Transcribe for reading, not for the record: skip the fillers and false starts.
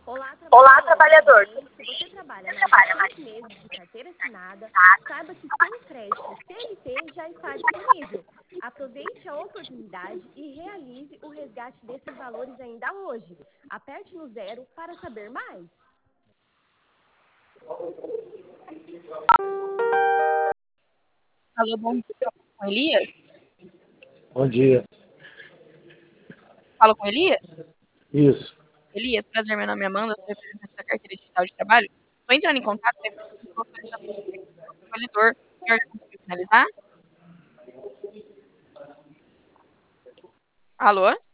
Olá, Olá, trabalhador, trabalhador. tudo Tudo bem? Se bem? você trabalha Você mais de trabalha mais 6 meses de carteira assinada, nada? saiba que seu crédito CLT já está disponível. Aproveite a oportunidade e realize o resgate desses valores ainda hoje. Aperte no 0 para saber mais. Alô, bom dia. Falo com Elias? Bom dia. Falo com Elias? Isso. Elias, prazer, meu nome é Amanda, sou representante da carteira digital de trabalho. Estou entrando em contato para fazer uma solicitação de crédito para o trabalhador. O senhor já conseguiu finalizar? Alô?